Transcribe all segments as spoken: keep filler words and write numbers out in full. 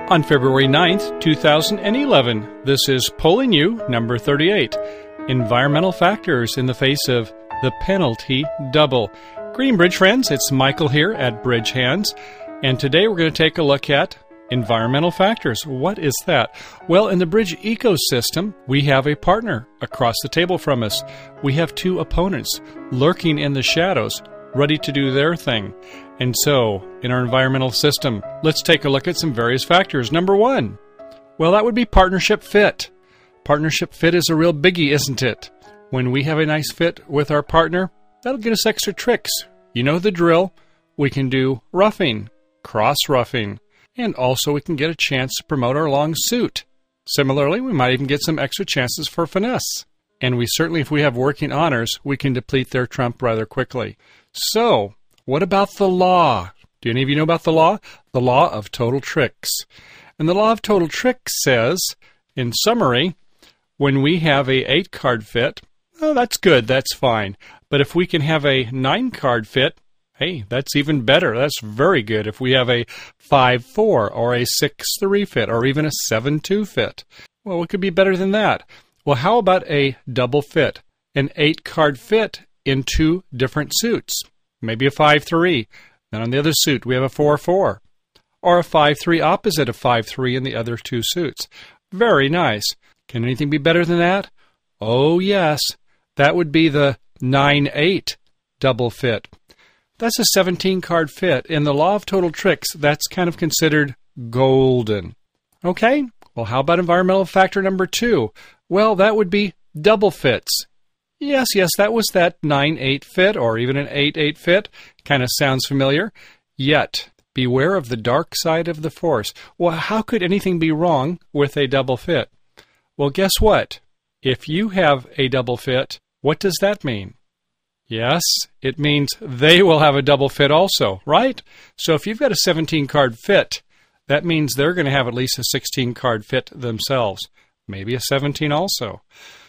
On February ninth, two thousand eleven, this is Polling You, number thirty-eight, Environmental Factors in the Face of the Penalty Double. Greeting, Bridge friends. It's Michael here at Bridge Hands, and today we're going to take a look at environmental factors. What is that? Well, in the bridge ecosystem, we have a partner across the table from us. We have two opponents lurking in the shadows, ready to do their thing. And so, in our environmental system, let's take a look at some various factors. Number one, well, that would be partnership fit. Partnership fit is a real biggie, isn't it? When we have a nice fit with our partner, that'll get us extra tricks. You know the drill. We can do roughing, cross-roughing, and also we can get a chance to promote our long suit. Similarly, we might even get some extra chances for finesse. And we certainly, if we have working honors, we can deplete their trump rather quickly. So, what about the law? Do any of you know about the law? The law of total tricks. And the law of total tricks says, in summary, when we have a eight card fit, oh, that's good, that's fine. But if we can have a nine card fit, hey, that's even better. That's very good. If we have a five four or a six three fit or even a seven two fit, well, it could be better than that. Well, how about a double fit? An eight card fit in two different suits. Maybe a five three. Then on the other suit, we have a four four. Or a five three opposite of five three in the other two suits. Very nice. Can anything be better than that? Oh, yes. That would be the nine eight double fit. That's a seventeen card fit. In the law of total tricks, that's kind of considered golden. Okay? Well, how about environmental factor number two? Well, that would be double fits. Yes, yes, that was that nine eight fit or even an eight eight fit. Kind of sounds familiar. Yet, beware of the dark side of the force. Well, how could anything be wrong with a double fit? Well, guess what? If you have a double fit, what does that mean? Yes, it means they will have a double fit also, right? So if you've got a seventeen card fit, that means they're going to have at least a sixteen card fit themselves. Maybe a seventeen also.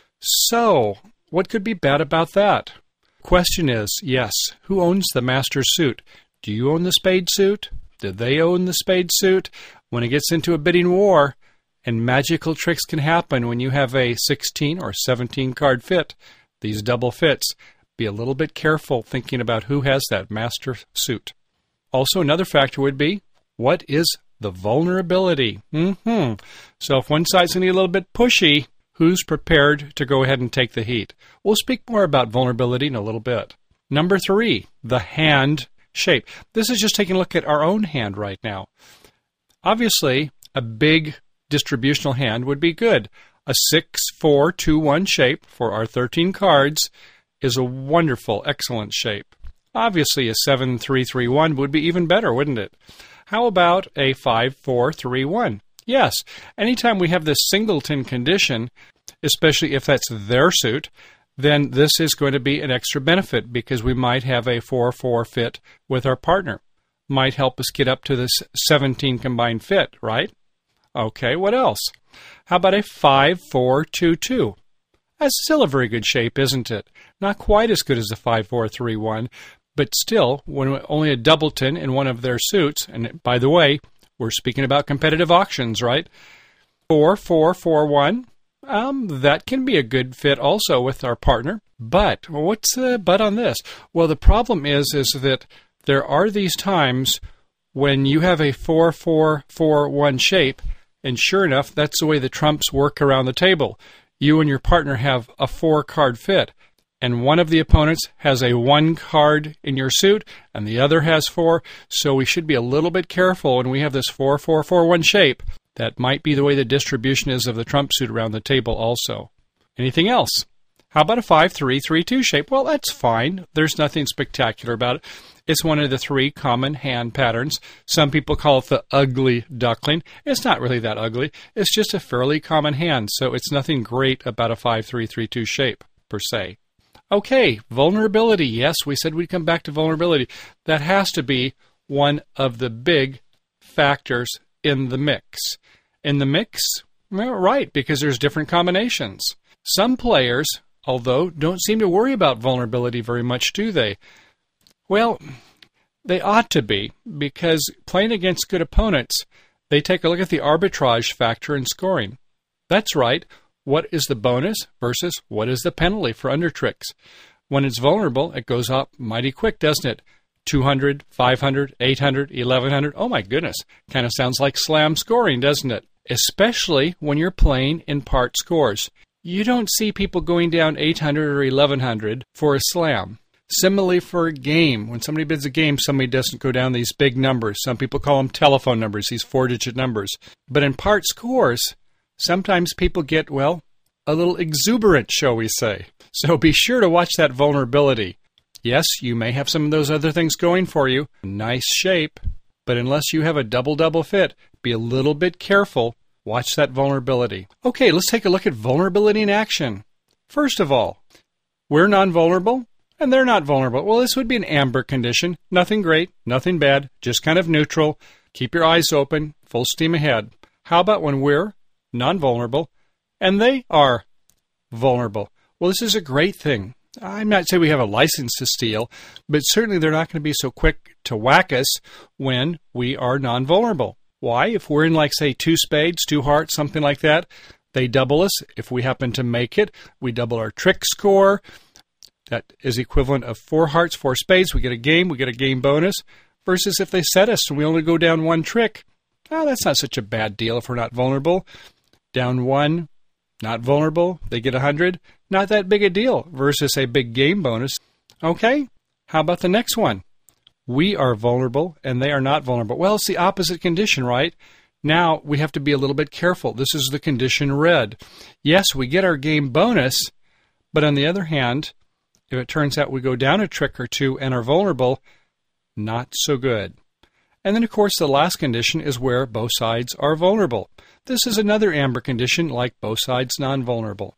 So, what could be bad about that? Question is, yes, who owns the master suit? Do you own the spade suit? Do they own the spade suit? When it gets into a bidding war, and magical tricks can happen when you have a sixteen or seventeen card fit, these double fits, be a little bit careful thinking about who has that master suit. Also, another factor would be, what is the vulnerability? Mm-hmm. So if one side's going to be a little bit pushy, who's prepared to go ahead and take the heat? We'll speak more about vulnerability in a little bit. Number three, the hand shape. This is just taking a look at our own hand right now. Obviously, a big distributional hand would be good. A six four two one shape for our thirteen cards is a wonderful, excellent shape. Obviously, a seven three three one would be even better, wouldn't it? How about a five four three one? Yes, anytime we have this singleton condition, especially if that's their suit, then this is going to be an extra benefit because we might have a four four fit with our partner. Might help us get up to this seventeen combined fit, right? Okay, what else? How about a five four two two? That's still a very good shape, isn't it? Not quite as good as the five four three one, but still, when only a doubleton in one of their suits, and by the way, we're speaking about competitive auctions, right? four four four one, um, that can be a good fit also with our partner. But, what's the but on this? Well, the problem is, is that there are these times when you have a four four four one shape, and sure enough, that's the way the trumps work around the table. You and your partner have a four card fit, and one of the opponents has a one card in your suit, and the other has four, so we should be a little bit careful when we have this four four four one shape. That might be the way the distribution is of the trump suit around the table also. Anything else? How about a five three three two shape? Well, that's fine. There's nothing spectacular about it. It's one of the three common hand patterns. Some people call it the ugly duckling. It's not really that ugly. It's just a fairly common hand, so it's nothing great about a five three three two shape, per se. Okay, vulnerability. Yes, we said we'd come back to vulnerability. That has to be one of the big factors in the mix. In the mix? Well, right, because there's different combinations. Some players, although, don't seem to worry about vulnerability very much, do they? Well, they ought to be, because playing against good opponents, They take a look at the arbitrage factor in scoring. That's right. What is the bonus versus what is the penalty for under tricks? When it's vulnerable, it goes up mighty quick, doesn't it? two hundred, five hundred, eight hundred, eleven hundred. Oh my goodness. Kind of sounds like slam scoring, doesn't it? Especially when you're playing in part scores. You don't see people going down eight hundred or eleven hundred for a slam. Similarly for a game. When somebody bids a game, somebody doesn't go down these big numbers. Some people call them telephone numbers, these four-digit numbers. But in part scores, sometimes people get, well, a little exuberant, shall we say. So be sure to watch that vulnerability. Yes, you may have some of those other things going for you. Nice shape. But unless you have a double-double fit, be a little bit careful. Watch that vulnerability. Okay, let's take a look at vulnerability in action. First of all, we're non-vulnerable, and they're not vulnerable. Well, this would be an amber condition. Nothing great, nothing bad, just kind of neutral. Keep your eyes open, full steam ahead. How about when we're non-vulnerable, and they are vulnerable? Well, this is a great thing. I'm not saying we have a license to steal, but certainly they're not going to be so quick to whack us when we are non-vulnerable. Why? If we're in, like, say, two spades, two hearts, something like that, they double us. If we happen to make it, we double our trick score. That is equivalent of four hearts, four spades. We get a game, we get a game bonus. Versus if they set us and we only go down one trick, oh, that's not such a bad deal if we're not vulnerable. Down one, not vulnerable, they get one hundred. Not that big a deal versus a big game bonus. Okay, how about the next one? We are vulnerable and they are not vulnerable. Well, it's the opposite condition, right? Now we have to be a little bit careful. This is the condition red. Yes, we get our game bonus, but on the other hand, if it turns out we go down a trick or two and are vulnerable, not so good. And then, of course, the last condition is where both sides are vulnerable. This is another amber condition, like both sides non-vulnerable.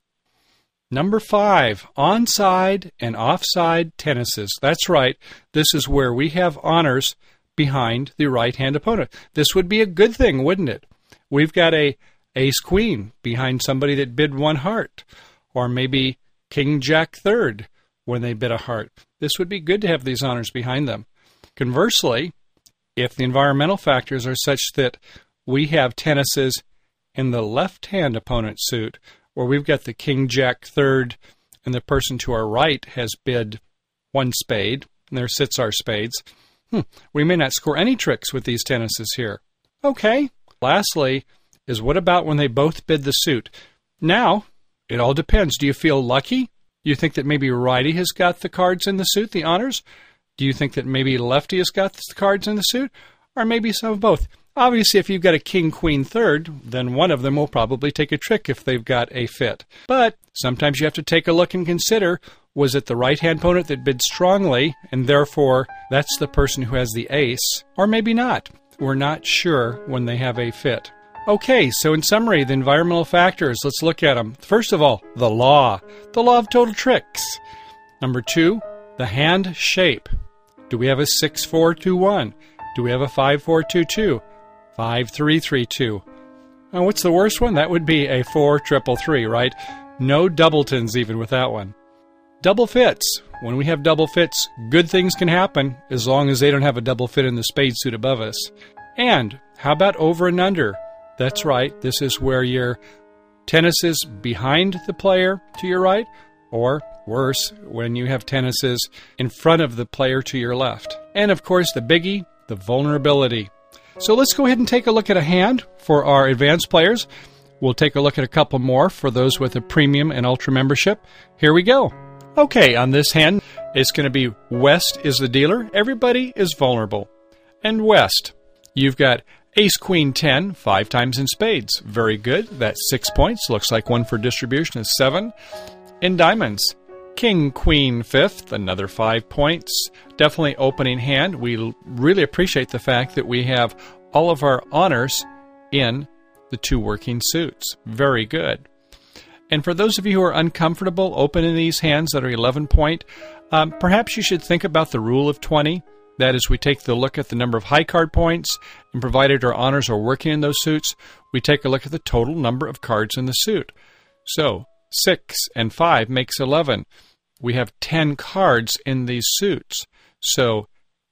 Number five, onside and offside tennises. That's right. This is where we have honors behind the right-hand opponent. This would be a good thing, wouldn't it? We've got a ace-queen behind somebody that bid one heart, or maybe king-jack third when they bid a heart. This would be good to have these honors behind them. Conversely, if the environmental factors are such that we have tennises in the left-hand opponent's suit, where we've got the king-jack third and the person to our right has bid one spade, and there sits our spades, hmm, we may not score any tricks with these tennises here. Okay. Lastly is what about when they both bid the suit? Now, it all depends. Do you feel lucky? Do you think that maybe righty has got the cards in the suit, the honors? Do you think that maybe lefty has got the cards in the suit? Or maybe some of both? Obviously, if you've got a king-queen third, then one of them will probably take a trick if they've got a fit. But sometimes you have to take a look and consider, was it the right-hand opponent that bid strongly, and therefore that's the person who has the ace? Or maybe not. We're not sure when they have a fit. Okay, so in summary, the environmental factors, let's look at them. First of all, the law. The law of total tricks. Number two, the hand shape. Do we have a six four two one? Do we have a five four two two? five three three two. Now, what's the worst one? That would be a four triple three, right? No doubletons even with that one. Double fits. When we have double fits, good things can happen as long as they don't have a double fit in the spade suit above us. And how about over and under? That's right. This is where your tennis is behind the player to your right, or worse, when you have tennises in front of the player to your left. And of course, the biggie, the vulnerability. So let's go ahead and take a look at a hand for our advanced players. We'll take a look at a couple more for those with a premium and ultra membership. Here we go. Okay, on this hand, it's going to be West is the dealer. Everybody is vulnerable. And West, you've got ace, queen, ten, five times in spades. Very good. That's six points. Looks like one for distribution is seven. In diamonds, king, queen, fifth, another five points. Definitely opening hand. We really appreciate the fact that we have all of our honors in the two working suits. Very good. And for those of you who are uncomfortable opening these hands that are eleven point, um, perhaps you should think about the rule of twenty. That is, we take the look at the number of high card points, and provided our honors are working in those suits, we take a look at the total number of cards in the suit. So, six and five makes eleven. We have ten cards in these suits. So,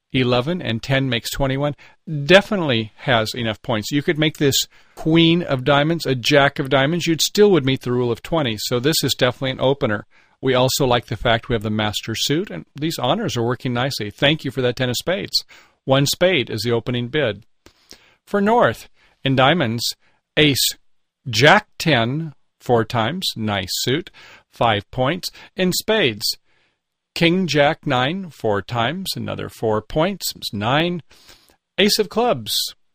eleven, and ten makes twenty-one. Definitely has enough points. You could make this queen of diamonds a jack of diamonds. You'd still would meet the rule of twenty. So this is definitely an opener. We also like the fact we have the master suit, and these honors are working nicely. Thank you for that ten of spades. One spade is the opening bid. For North, in diamonds, ace, jack ten, four times, nice suit, five points. In spades, king, jack, nine, four times, another four points, nine. Ace of clubs,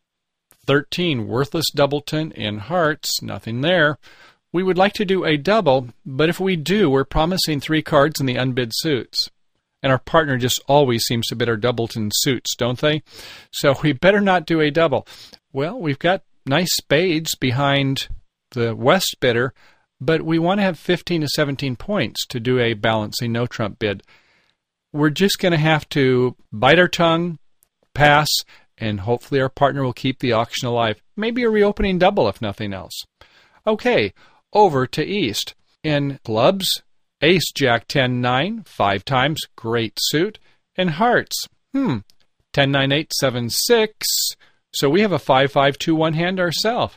thirteen, worthless doubleton. In hearts, nothing there. We would like to do a double, but if we do, we're promising three cards in the unbid suits. And our partner just always seems to bid our doubleton suits, don't they? So we better not do a double. Well, we've got nice spades behind the West bidder, but we want to have fifteen to seventeen points to do a balancing no-trump bid. We're just going to have to bite our tongue, pass, and hopefully our partner will keep the auction alive. Maybe a reopening double, if nothing else. Okay, over to East. In clubs, ace, jack, ten, nine, five times, great suit. In hearts, hmm, ten, nine, eight, seven, six. So we have a five, five, two, one hand ourselves.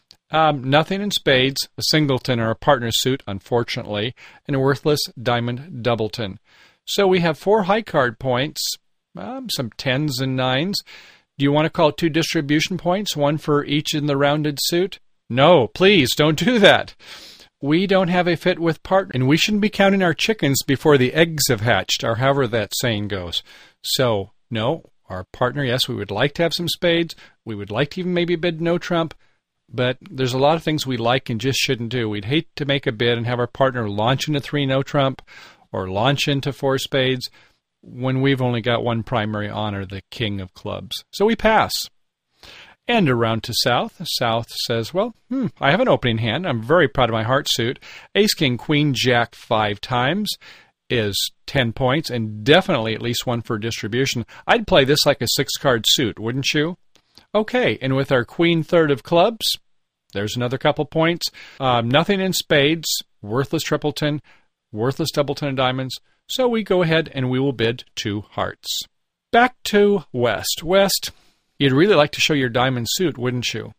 Um, nothing in spades, a singleton or a partner suit, unfortunately, and a worthless diamond doubleton. So we have four high card points, um, some tens and nines. Do you want to call two distribution points, one for each in the rounded suit? No, please don't do that. We don't have a fit with partner, and we shouldn't be counting our chickens before the eggs have hatched, or however that saying goes. So, no, our partner, yes, we would like to have some spades. We would like to even maybe bid no trump, but there's a lot of things we like and just shouldn't do. We'd hate to make a bid and have our partner launch into three no trump or launch into four spades when we've only got one primary honor, the king of clubs. So we pass. And around to South. South says, well, hmm, I have an opening hand. I'm very proud of my heart suit. Ace, king, queen, jack five times is ten points, and definitely at least one for distribution. I'd play this like a six-card suit, wouldn't you? Okay, and with our queen third of clubs, there's another couple points. Um, nothing in spades, worthless tripleton, worthless doubleton of diamonds. So we go ahead and we will bid two hearts. Back to West. West, you'd really like to show your diamond suit, wouldn't you?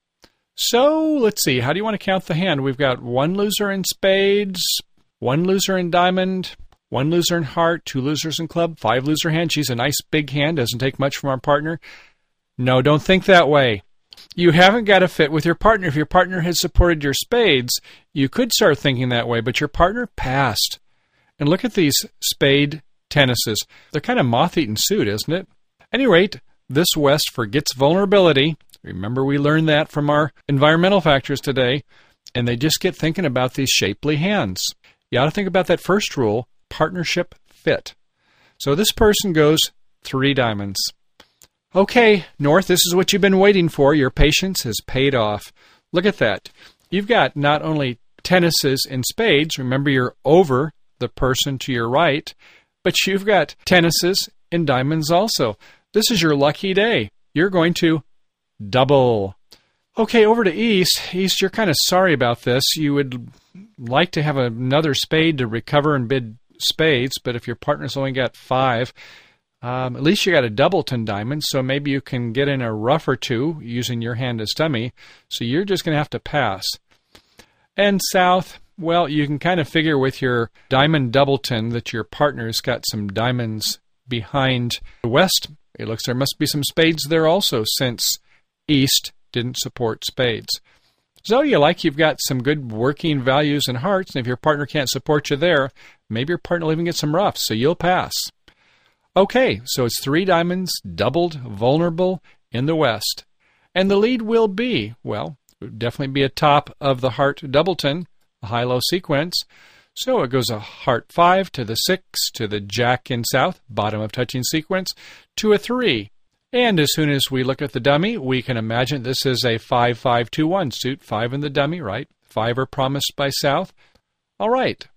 So, let's see. How do you want to count the hand? We've got one loser in spades, one loser in diamond, one loser in heart, two losers in club, five loser hand. She's a nice big hand. Doesn't take much from our partner. No, don't think that way. You haven't got a fit with your partner. If your partner had supported your spades, you could start thinking that way, but your partner passed. And look at these spade tennises. They're kind of moth-eaten suit, isn't it? At any rate, this West forgets vulnerability. Remember, we learned that from our environmental factors today. And they just get thinking about these shapely hands. You ought to think about that first rule, partnership fit. So this person goes three diamonds. Okay, North, this is what you've been waiting for. Your patience has paid off. Look at that. You've got not only tennises and spades. Remember, you're over the person to your right. But you've got tennises and diamonds also. This is your lucky day. You're going to double. Okay, over to East. East, you're kind of sorry about this. You would like to have another spade to recover and bid spades, but if your partner's only got five, um, at least you got a doubleton diamond, so maybe you can get in a rough or two using your hand as dummy, so you're just going to have to pass. And South, well, you can kind of figure with your diamond doubleton that your partner's got some diamonds behind the West. It looks there must be some spades there also, since East didn't support spades. So you like you've got some good working values and hearts, and if your partner can't support you there, maybe your partner will even get some roughs, so you'll pass. Okay, so it's three diamonds, doubled, vulnerable in the West. And the lead will be, well, it would definitely be a top of the heart doubleton, a high-low sequence. So it goes a heart five to the six to the jack in South, bottom of touching sequence, to a three. And as soon as we look at the dummy, we can imagine this is a five five two one suit, five in the dummy, right? Five are promised by South. All right.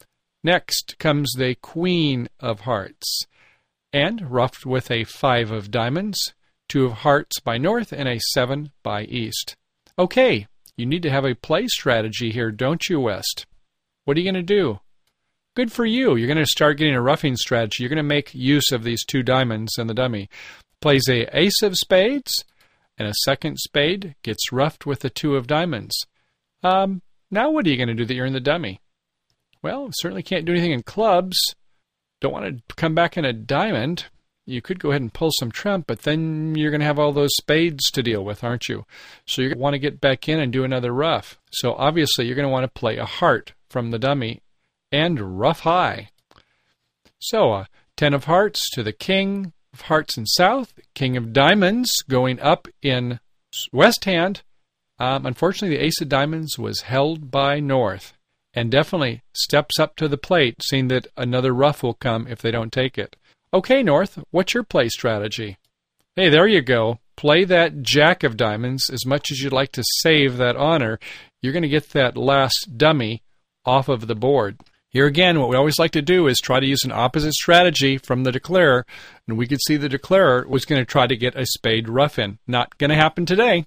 Next comes the queen of hearts, and ruffed with a five of diamonds, two of hearts by North, and a seven by East. Okay, you need to have a play strategy here, don't you, West? What are you going to do? good for you. You're going to start getting a roughing strategy. You're going to make use of these two diamonds and the dummy. Plays a ace of spades, and a second spade gets roughed with the two of diamonds. Um, now what are you going to do that you're in the dummy? Well, certainly can't do anything in clubs. Don't want to come back in a diamond. You could go ahead and pull some trump, but then you're going to have all those spades to deal with, aren't you? So you're going to want to get back in and do another rough. So obviously you're going to want to play a heart from the dummy and rough high. So uh, ten of hearts to the king of hearts in south, king of diamonds going up in west hand. Um, unfortunately, the ace of diamonds was held by north and definitely steps up to the plate, seeing that another rough will come if they don't take it. Okay, North, what's your play strategy? Hey, there you go. Play that jack of diamonds. As much as you'd like to save that honor, you're going to get that last dummy off of the board. Here again, what we always like to do is try to use an opposite strategy from the declarer, and we could see the declarer was going to try to get a spade rough in. Not going to happen today.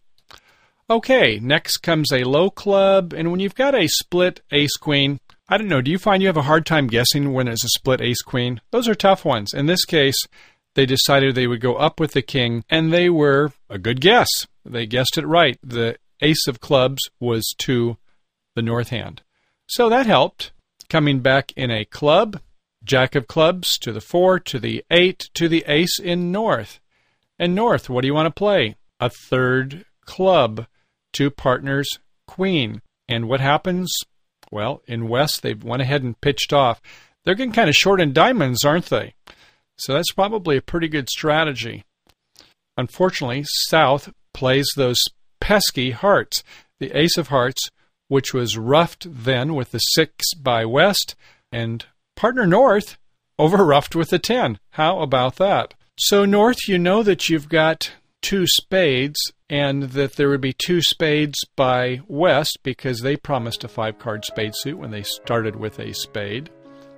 Okay, next comes a low club, and when you've got a split ace-queen, I don't know, do you find you have a hard time guessing when it's a split ace-queen? Those are tough ones. In this case, they decided they would go up with the king, and they were a good guess. They guessed it right. The ace of clubs was to the north hand. So that helped. Coming back in a club, jack of clubs to the four, to the eight, to the ace in north. And north, what do you want to play? A third club to partner's queen. And what happens? Well, in west, they've went ahead and pitched off. They're getting kind of short in diamonds, aren't they? So that's probably a pretty good strategy. Unfortunately, south plays those pesky hearts. The ace of hearts, which was roughed then with the six by west, and partner north over-roughed with the ten. How about that? So north, you know that you've got two spades, and that there would be two spades by west because they promised a five-card spade suit when they started with a spade.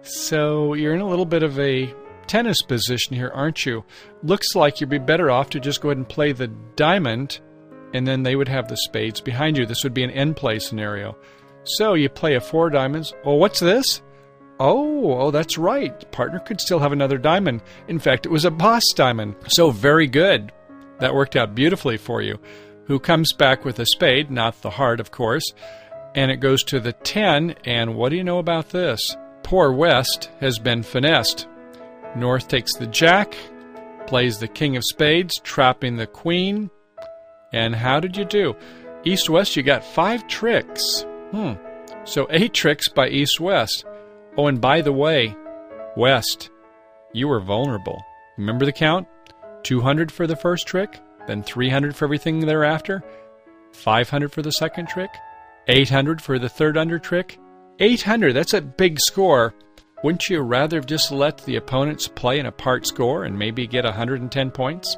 So you're in a little bit of a tennis position here, aren't you? Looks like you'd be better off to just go ahead and play the diamond, and then they would have the spades behind you. This would be an end play scenario. So you play a four diamonds. Oh, what's this? Oh, oh, that's right. Partner could still have another diamond. In fact, it was a boss diamond. So very good. That worked out beautifully for you. Who comes back with a spade, not the heart, of course, and it goes to the ten, and what do you know about this? Poor West has been finessed. North takes the jack, plays the king of spades, trapping the queen, and how did you do? East-West, you got five tricks. Hmm. So eight tricks by East-West. Oh, and by the way, West, you were vulnerable. Remember the count? two hundred for the first trick, then three hundred for everything thereafter, five hundred for the second trick, eight hundred for the third under trick. eight hundred, that's a big score. Wouldn't you rather have just let the opponents play in a part score and maybe get one hundred ten points?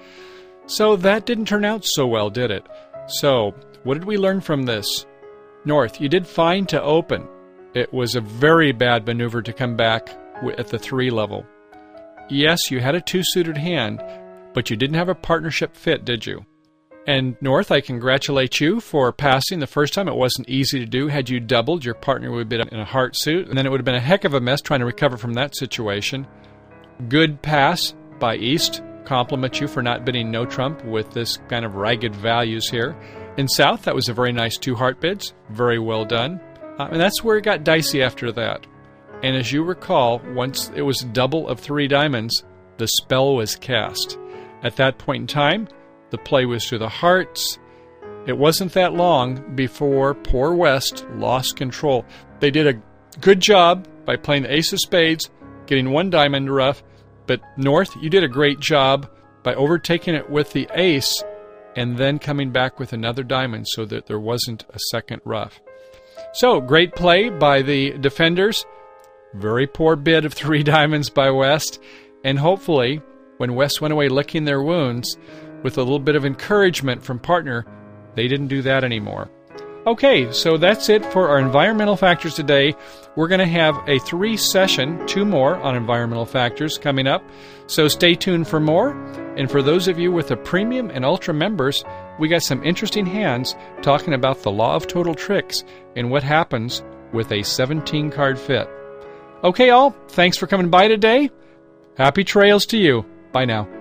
So that didn't turn out so well, did it? So, what did we learn from this? North, you did fine to open. It was a very bad maneuver to come back at the three level. Yes, you had a two-suited hand, but you didn't have a partnership fit, did you? And North, I congratulate you for passing the first time. It wasn't easy to do. Had you doubled, your partner would have been in a heart suit, and then it would have been a heck of a mess trying to recover from that situation. Good pass by East. Compliment you for not bidding no trump with this kind of ragged values here. In South, that was a very nice two heart bids. Very well done. Uh, and that's where it got dicey after that. And as you recall, once it was double of three diamonds, the spell was cast. At that point in time, the play was to the hearts. It wasn't that long before poor West lost control. They did a good job by playing the ace of spades, getting one diamond rough, but North, you did a great job by overtaking it with the ace and then coming back with another diamond so that there wasn't a second rough. So, great play by the defenders. Very poor bid of three diamonds by West. And hopefully, when West went away licking their wounds, with a little bit of encouragement from partner, they didn't do that anymore. Okay, so that's it for our environmental factors today. We're going to have a three-session, two more on environmental factors coming up. So stay tuned for more. And for those of you with the premium and ultra members, we got some interesting hands talking about the law of total tricks and what happens with a seventeen card fit. Okay, all, thanks for coming by today. Happy trails to you. Bye now.